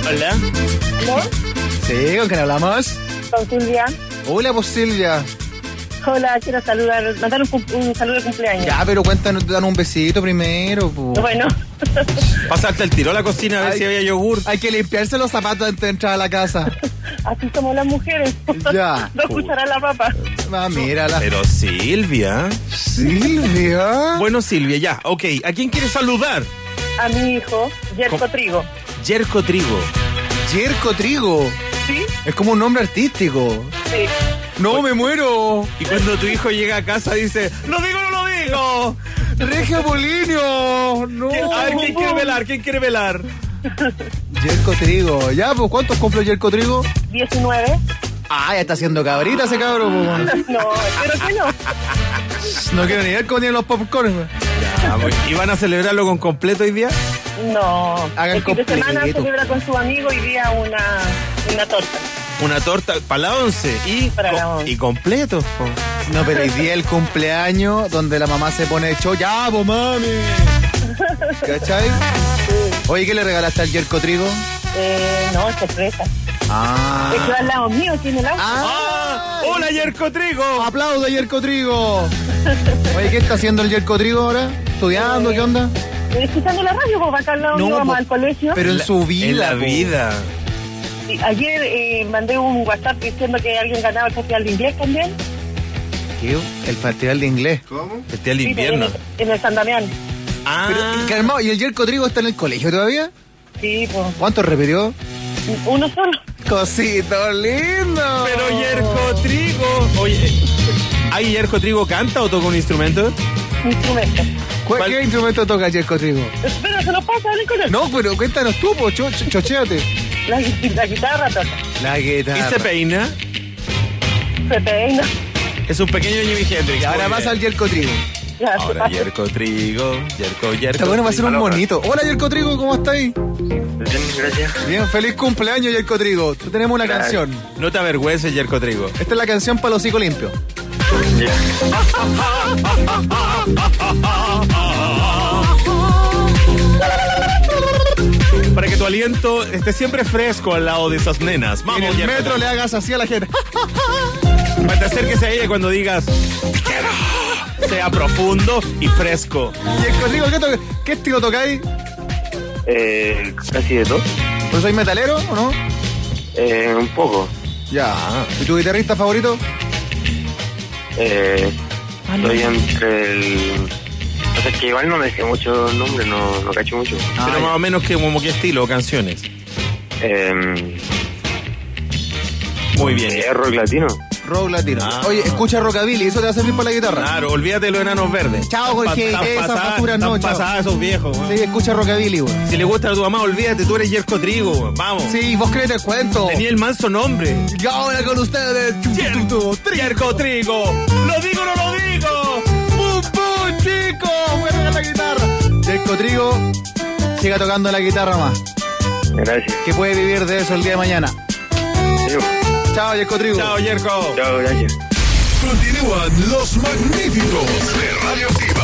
Hola. ¿No? Sí, ¿con quién hablamos? Con Silvia. Hola, pues Silvia. Hola, quiero mandar un saludo de cumpleaños. Ya, pero cuéntanos, dan un besito primero, pues. Bueno. Pasaste el tiro a la cocina a ver si había yogur. Hay que limpiarse los zapatos antes de entrar a la casa. Así somos las mujeres. Ya. No escuchará la papa. Ah, mírala. Pero Silvia. Silvia. Bueno, Silvia, ya, ok. ¿A quién quieres saludar? A mi hijo, Yerko Trigo. Yerko Trigo. Yerko Trigo. ¿Sí? Es como un nombre artístico. Sí. No, me muero. Y cuando tu hijo llega a casa dice, ¡lo digo, no lo digo! Regio Polinio. No. A ver, ¿quién quiere velar? ¿Quién quiere velar? Yerko Trigo. Ya, pues, ¿cuántos cumple Yerko Trigo? 19. Ah, ya está haciendo cabrita ese cabro, pues. No, espero que no. No quiero ni ver cómo tienen los popcorn. ¿Y van a celebrarlo con completo hoy día? No. Hagan El fin de semana completito. celebra con su amigo y día una torta. Una torta para la 11 y, Para la 11. y completo. No, pero hoy día el cumpleaños donde la mamá se pone de show. ¡Ya, po, mami! ¿Cachai? Oye, ¿qué le regalaste al Yerko Trigo? No, es sorpresa. Ah. Es que va al lado mío, tiene el auto. ¡Ah! ¡Hola, Yerko Trigo! ¡Aplaudo, Yerko Trigo! Oye, ¿qué está haciendo el Yerko Trigo ahora? ¿Estudiando? ¿Qué onda? Escuchando la radio, porque acá al lado mío vamos al colegio. Pero en su vida. En la po. vida. Sí, ayer mandé un WhatsApp diciendo que alguien ganaba el Festival de Inglés también. ¿Qué? El festival de inglés. ¿Cómo? Festival de Sí, invierno. en el San Damián. Ah, Pero, calmado, ¿y el Yerko Trigo está en el colegio todavía? Sí, pues. ¿Cuántos repitió? Uno solo. Cosito lindo. pero Yerko Trigo. Oye, ¿hay Yerko Trigo canta o toca un instrumento? Instrumento. ¿Cuál? ¿Qué instrumento toca Yerko Trigo? Espera, se nos pasa el colegio. No, pero cuéntanos tú, po, chocheate. La guitarra toca. La ¿Y guitarra. se peina? Se peina. Es un pequeño Jimi Hendrix. Y ahora Muy pasa bien. al Yerko Trigo. Ya, se Ahora pasa. Yerko Trigo, Yerko Está bueno, va a ser un Trigo. monito. Hola, Yerko Trigo, ¿cómo estáis? Bien, gracias. Bien, feliz cumpleaños, Yerko Trigo. Tenemos una Gracias. canción. No te avergüences, Yerko Trigo. Esta es la canción para los hocico limpios. Ya. Para que tu aliento esté siempre fresco al lado de esas nenas. En Vamos, el Yerko metro Trigo. le hagas así a la gente. Para que te acerques a ella cuando digas, "Te quiero". Sea profundo y fresco. Yerko Trigo, ¿qué estilo tocáis? Casi de todo. ¿Pues sois metalero o no? Un poco. Ya. ¿Y tu guitarrista favorito? Estoy entre el... O sea, que igual no me sé mucho el nombre, no cacho mucho. Pero más o menos que como qué estilo o canciones. Muy bien. Rock latino. Rock latino. Ah. Oye, escucha rockabilly, eso te va a servir para la guitarra. Claro, olvídate de los enanos verdes. Chao, Jorge, Están esas pasadas- basuras no, están chao. pasadas esos viejos. Sí, escucha rockabilly, güey. Si le gusta a tu mamá, olvídate, tú eres Yerko Trigo, güey. Vamos. Sí, vos crees el cuento. Tenía el manso nombre. Y ahora con ustedes. Yerko Trigo. ¿Lo digo o no lo digo? ¡Pum, pum, chico! Voy a tocar la guitarra. Yerko Trigo, siga tocando la guitarra más. Gracias. Que puede vivir de eso el día de mañana. Sí. Chao, Yerko Trigo. Chao, Yerko. Chao, gracias. Continúan los magníficos de Radio Activa.